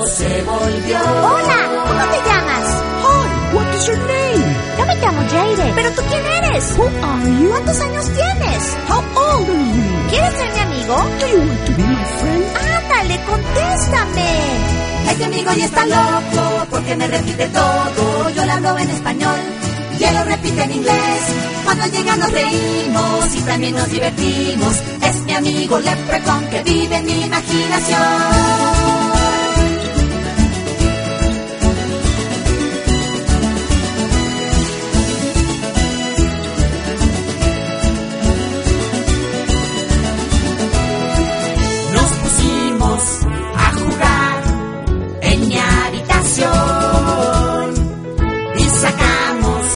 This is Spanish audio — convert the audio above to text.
loco se volvió. Hola, ¿cómo te llamas? Hi, what is your name? Yo me llamo Jade. ¿Pero tú quién eres? Who are you? ¿Cuántos años tienes? How old are you? ¿Quieres ser mi amigo? Do you want to be my friend? Ándale, contéstame. Este amigo ya está loco porque me repite todo. Yo le hablo en español y él lo repite en inglés. Cuando llega nos reímos y también nos divertimos. Es mi amigo Leprechaun que vive en mi imaginación.